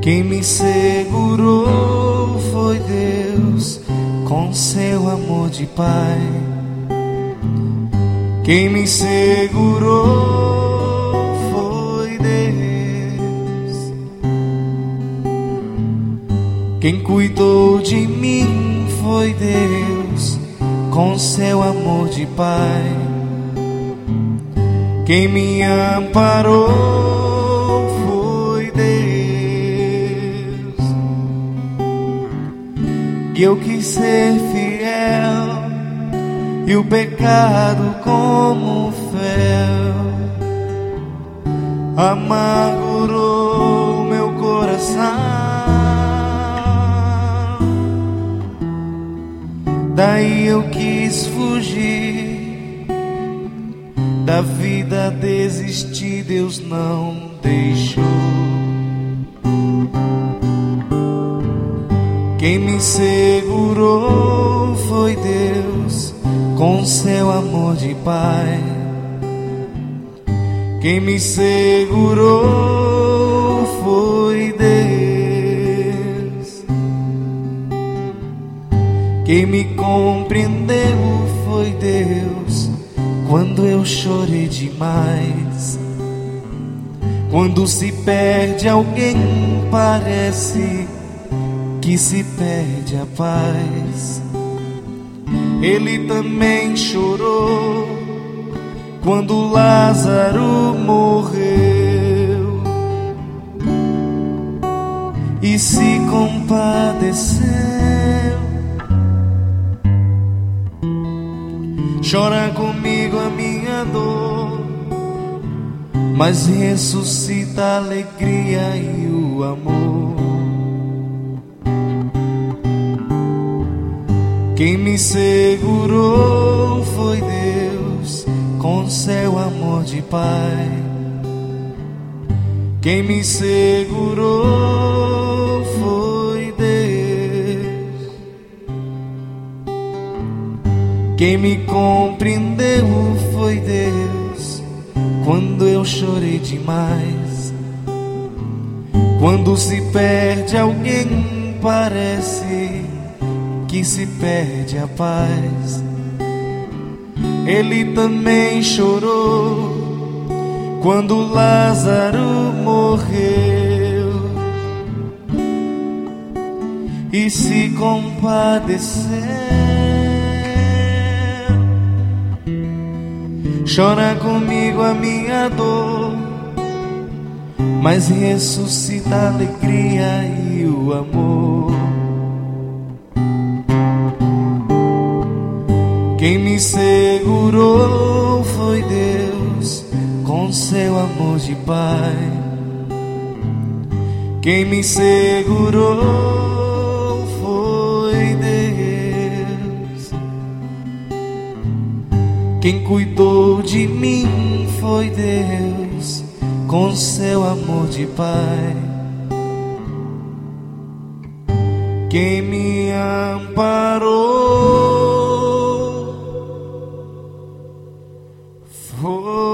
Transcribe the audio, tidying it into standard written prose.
Quem me segurou foi Deus, com seu amor de Pai. Quem me segurou foi Deus. Quem cuidou de mim foi Deus, com seu amor de Pai. Quem me amparou foi Deus. E eu quis ser fiel, e o pecado como fel amargurou meu coração. Daí eu quis fugir da vida, desistir, Deus não deixou. Quem me segurou foi Deus, com seu amor de Pai. Quem me segurou foi Deus. Quem me compreendeu foi Deus, quando eu chorei demais. Quando se perde alguém, parece que se perde a paz. Ele também chorou quando Lázaro morreu e se compadeceu. Chora comigo a minha dor, mas ressuscita a alegria e o amor. Quem me segurou foi Deus, com seu amor de Pai. Quem me segurou foi Deus. Quem me compreendeu foi Deus, quando eu chorei demais. Quando se perde alguém, parece que se perde a paz. Ele também chorou quando Lázaro morreu e se compadeceu. Chora comigo a minha dor, mas ressuscita a alegria e o amor. Quem me segurou foi Deus, com seu amor de Pai. Quem me segurou foi Deus. Quem cuidou de mim foi Deus, com seu amor de Pai. Quem me amparou foi